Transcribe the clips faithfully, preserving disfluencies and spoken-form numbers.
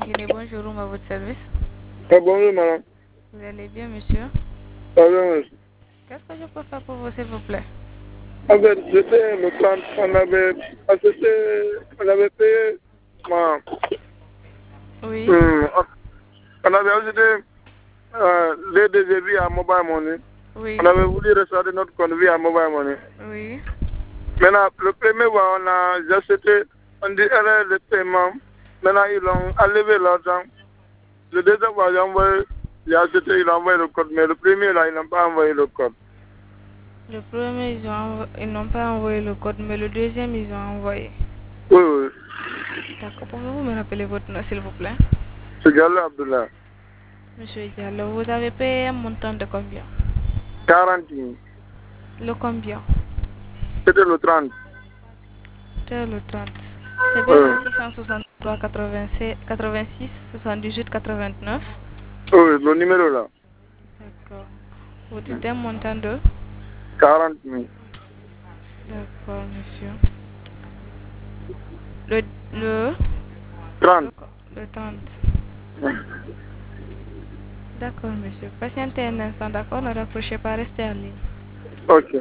Guinée, bonjour, à votre service. Ah, bonjour, madame. Vous allez bien, monsieur? Ah, bien, merci. Qu'est-ce que je peux faire pour vous, s'il vous plaît? En fait, j'étais le trente, on avait assisté, on avait payé, ma, Oui. hum, on avait ajouté euh, les deux via mobile money. Oui. On avait voulu restaurer notre compte via mobile money. Oui. Maintenant, le premier mois, on a acheté, on dit erreur de paiement. Maintenant, ils ont enlevé l'argent. Le deuxième mois, j'ai envoyé, j'ai acheté, ils ont envoyé le code. Mais le premier, là, ils n'ont pas envoyé le code. Le premier, ils ont ils n'ont pas envoyé le code, mais le deuxième, ils ont envoyé. Oui, oui. D'accord. Pouvez-vous me rappeler votre nom, s'il vous plaît? C'est Diallo Abdullah. Monsieur Diallo, vous avez payé un montant de combien? quarante mille. Le combien? C'était le trente. C'était le trente. C'est bien Oui, le six cent soixante-trois quatre-vingt-six soixante-dix-huit quatre-vingt-neuf. oui, le numéro là. D'accord. Vous dites un montant de? quarante mille. D'accord, monsieur. Le, le, le, trente. le trente. D'accord, monsieur. Patientez un instant, d'accord? Ne rapprochez pas, restez en ligne. Ok.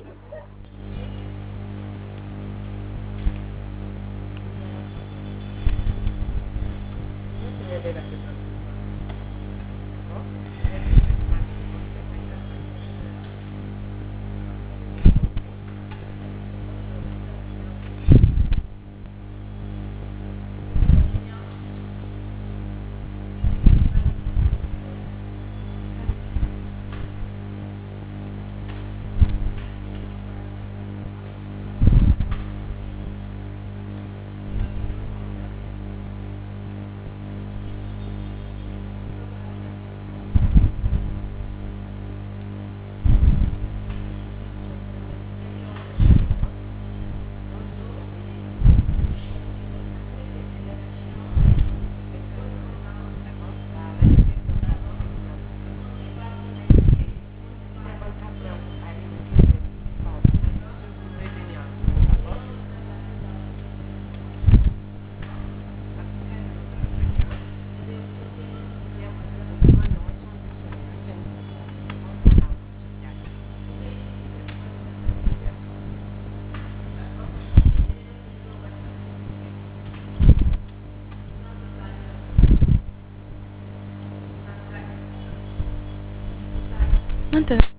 Maintenant.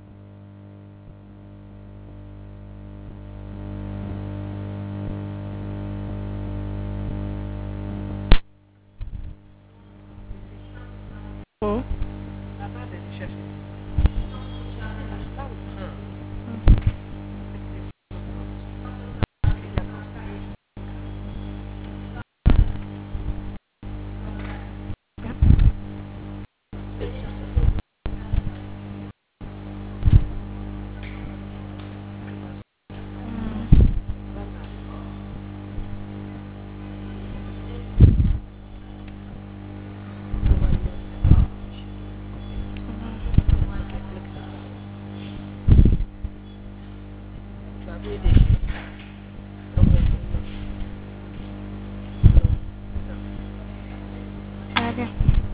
Oh. Ça va.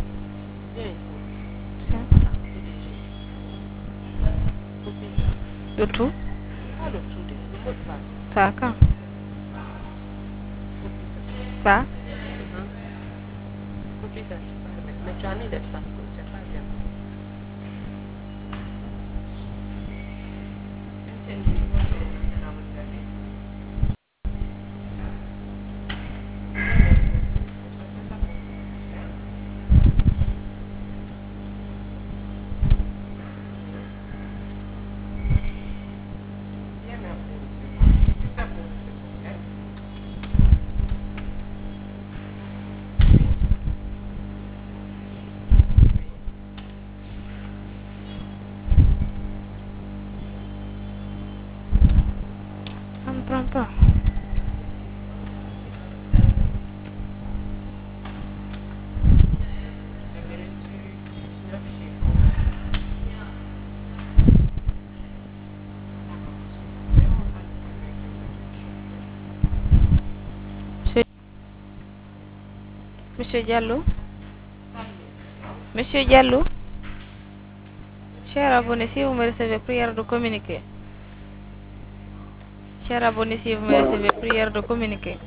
Le tout? Ça quand? Ça? Monsieur Diallo. Monsieur Diallo. Cher abonné, si vous me recevez, prière de communiquer. Cher abonné, si vous me recevez, prière de communiquer.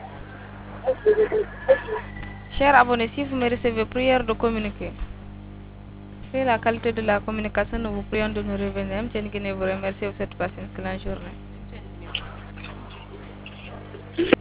Cher abonné, si vous me recevez, prière de communiquer. C'est la qualité de la communication, nous vous prions de nous revenir. M. Nguyen vous remercie pour cette patience que la journée.